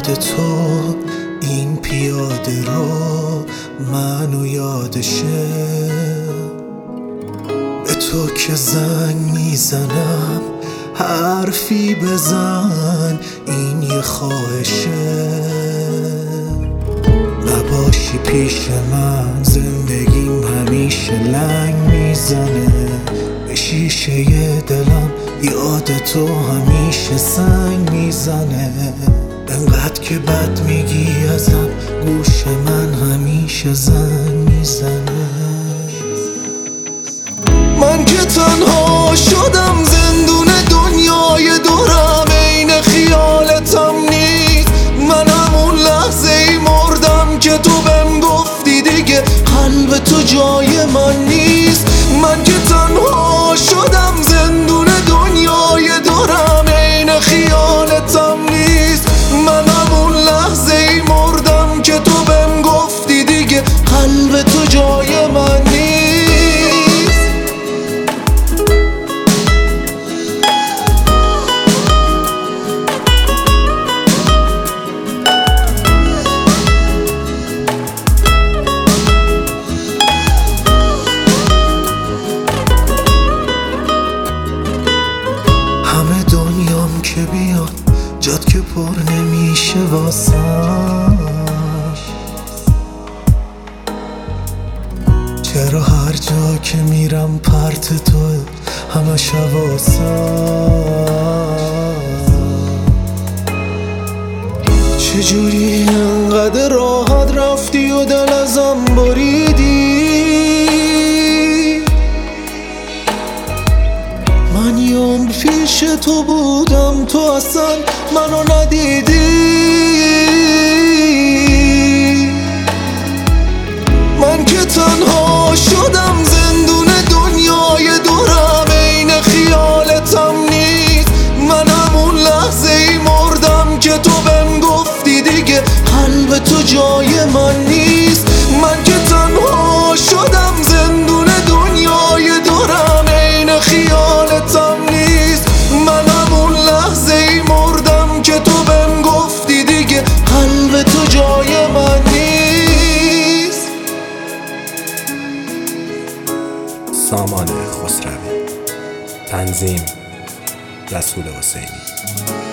یاد تو این پیاده رو منو یادشه، به تو که زنگ میزنم حرفی بزن، این یه خواهشه. نباشی پیش من زندگیم همیشه لنگ میزنه، به شیشه دلم یاد تو همیشه سنگ میزنه. انقدر که بد میگی ازم گوش من همیشه زنگ میزنه. من که تنها شدم زندون دنیای دورم، عین خیالتم نیست. من همون لحظه ای مردم که تو بهم گفتی دیگه قلب تو جای من نیست. من که تنها شدم زندون دنیای دورم، عین خیالتم نیست. من همون لحظه ای مردم که تو بهم گفتی دیگه قلب تو جای من نیست. همه دنیام که بیاد جاد که پر نمیشه واسم، چرا هر جا که میرم پرت توه همش حواسم. چجوری انقدر راحت رفتی و دل ازم بریدی؟ من یوم پیش تو بودم تو اصلا منو ندیدی. من که تنها شدم زندون دنیای دورم، عین خیالتم نیست. من همون لحظه ای مردم که تو بهم گفتی دیگه قلب تو جای من نیست. من که تنها شدم زندون دنیای دورم، عین خیالتم نیست. من همون لحظه ای مردم که تو بهم گفتی دیگه قلب تو جای من نیست. سامان خسروی، تنظیم رسول حسینی.